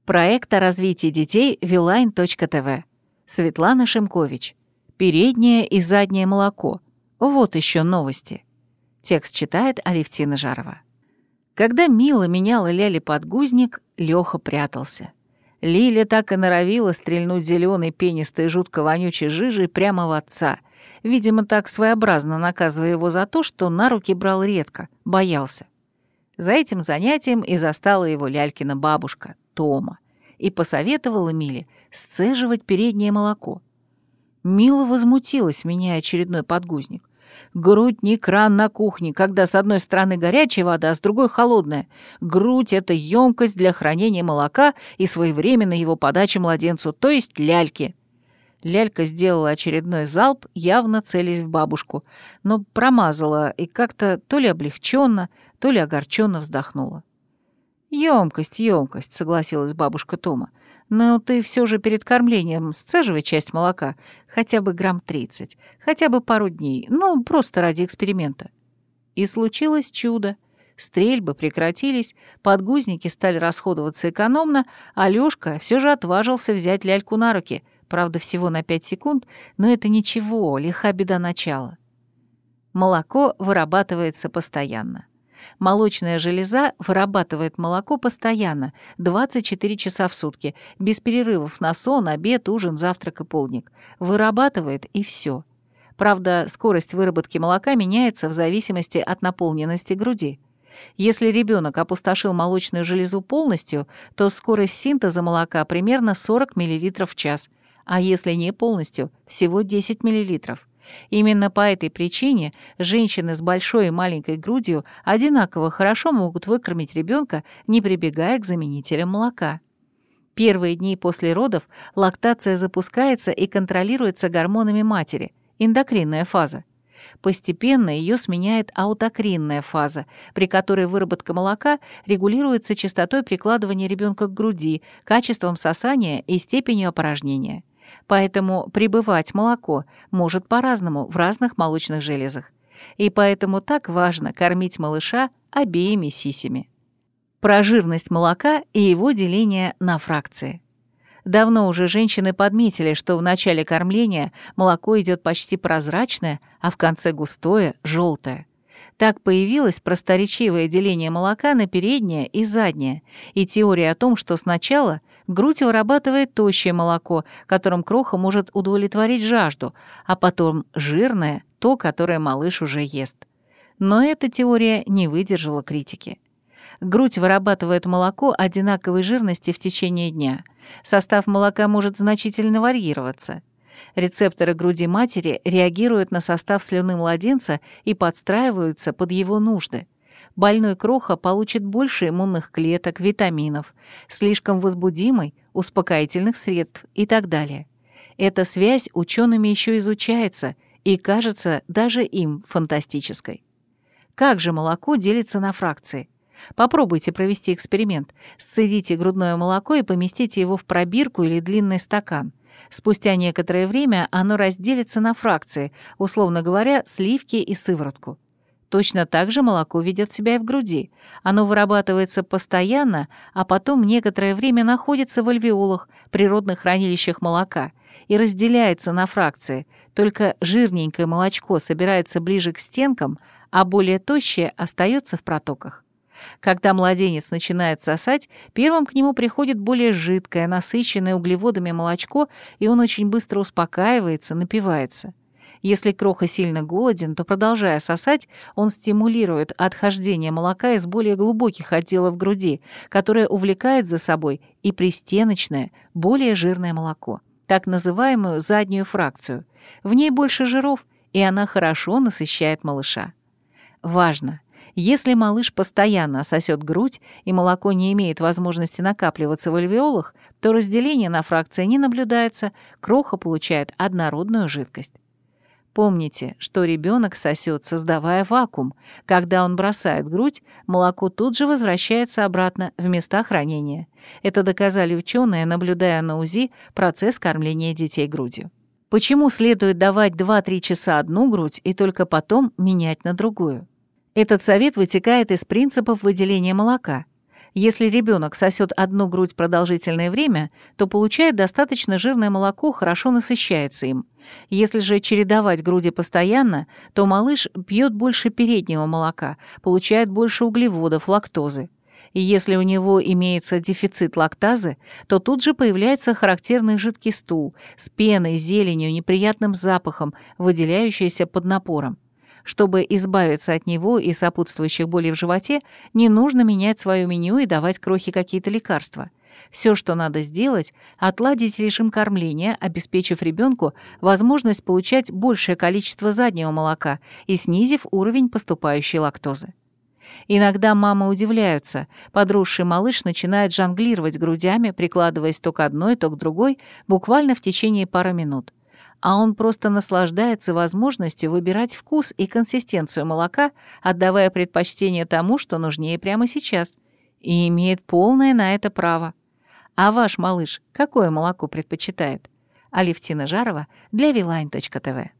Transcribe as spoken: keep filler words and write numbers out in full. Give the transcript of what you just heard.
Проект о развитии детей Вилайн точка тэ вэ. Светлана Шимкович. Переднее и заднее молоко. Вот еще новости. Текст читает Алевтина Жарова. Когда Мила меняла Ляле подгузник, Лёха прятался. Лиля так и норовила стрельнуть зеленой пенистой жутко вонючей жижей прямо в отца, видимо, так своеобразно наказывая его за то, что на руки брал редко, боялся. За этим занятием и застала его Лялькина бабушка, Тома, и посоветовала Миле сцеживать переднее молоко. Мила возмутилась, меняя очередной подгузник. Грудь не кран на кухне, когда с одной стороны горячая вода, а с другой холодная. Грудь — это емкость для хранения молока и своевременной его подачи младенцу, то есть ляльке. Лялька сделала очередной залп, явно целясь в бабушку, но промазала и как-то то ли облегченно, то ли огорченно вздохнула. «Емкость, емкость», — согласилась бабушка Тома. «Но ты все же перед кормлением сцеживай часть молока, хотя бы грамм тридцать, хотя бы пару дней, ну, просто ради эксперимента». И случилось чудо. Стрельбы прекратились, подгузники стали расходоваться экономно, а Лёшка все же отважился взять ляльку на руки, правда, всего на пять секунд, но это ничего, лиха беда начала. Молоко вырабатывается постоянно. Молочная железа вырабатывает молоко постоянно, двадцать четыре часа в сутки, без перерывов на сон, обед, ужин, завтрак и полдник. Вырабатывает и все. Правда, скорость выработки молока меняется в зависимости от наполненности груди. Если ребенок опустошил молочную железу полностью, то скорость синтеза молока примерно сорок миллилитров в час, а если не полностью, всего десять миллилитров. Именно по этой причине женщины с большой и маленькой грудью одинаково хорошо могут выкормить ребенка, не прибегая к заменителям молока. Первые дни после родов лактация запускается и контролируется гормонами матери, эндокринная фаза. Постепенно ее сменяет аутокринная фаза, при которой выработка молока регулируется частотой прикладывания ребенка к груди, качеством сосания и степенью опорожнения. Поэтому прибывать молоко может по-разному в разных молочных железах. И поэтому так важно кормить малыша обеими сисями. Про жирность молока и его деление на фракции. Давно уже женщины подметили, что в начале кормления молоко идет почти прозрачное, а в конце густое, желтое. Так появилось просторечивое деление молока на переднее и заднее, и теория о том, что сначала грудь вырабатывает тощее молоко, которым кроха может удовлетворить жажду, а потом жирное, то, которое малыш уже ест. Но эта теория не выдержала критики. Грудь вырабатывает молоко одинаковой жирности в течение дня. Состав молока может значительно варьироваться. Рецепторы груди матери реагируют на состав слюны младенца и подстраиваются под его нужды. Больной кроха получит больше иммунных клеток, витаминов, слишком возбудимый — успокоительных средств и так далее. Эта связь учеными еще изучается и кажется даже им фантастической. Как же молоко делится на фракции? Попробуйте провести эксперимент. Сцедите грудное молоко и поместите его в пробирку или длинный стакан. Спустя некоторое время оно разделится на фракции, условно говоря, сливки и сыворотку. Точно так же молоко ведет себя и в груди. Оно вырабатывается постоянно, а потом некоторое время находится в альвеолах, природных хранилищах молока, и разделяется на фракции. Только жирненькое молочко собирается ближе к стенкам, а более тощее остается в протоках. Когда младенец начинает сосать, первым к нему приходит более жидкое, насыщенное углеводами молочко, и он очень быстро успокаивается, напивается. Если кроха сильно голоден, то, продолжая сосать, он стимулирует отхождение молока из более глубоких отделов груди, которое увлекает за собой и пристеночное, более жирное молоко, так называемую заднюю фракцию. В ней больше жиров, и она хорошо насыщает малыша. Важно! Если малыш постоянно сосет грудь и молоко не имеет возможности накапливаться в альвеолах, то разделение на фракции не наблюдается, кроха получает однородную жидкость. Помните, что ребенок сосет, создавая вакуум. Когда он бросает грудь, молоко тут же возвращается обратно в места хранения. Это доказали ученые, наблюдая на УЗИ процесс кормления детей грудью. Почему следует давать два-три часа одну грудь и только потом менять на другую? Этот совет вытекает из принципов выделения молока. Если ребенок сосет одну грудь продолжительное время, то получает достаточно жирное молоко, хорошо насыщается им. Если же чередовать груди постоянно, то малыш пьет больше переднего молока, получает больше углеводов, лактозы. И если у него имеется дефицит лактазы, то тут же появляется характерный жидкий стул с пеной, зеленью, неприятным запахом, выделяющийся под напором. Чтобы избавиться от него и сопутствующих болей в животе, не нужно менять свое меню и давать крохе какие-то лекарства. Все, что надо сделать, отладить режим кормления, обеспечив ребенку возможность получать большее количество заднего молока и снизив уровень поступающей лактозы. Иногда мамы удивляются, подросший малыш начинает жонглировать грудями, прикладываясь то к одной, то к другой, буквально в течение пары минут. А он просто наслаждается возможностью выбирать вкус и консистенцию молока, отдавая предпочтение тому, что нужнее прямо сейчас, и имеет полное на это право. А ваш малыш какое молоко предпочитает? Алевтина Жарова для Вилайн точка тэ вэ.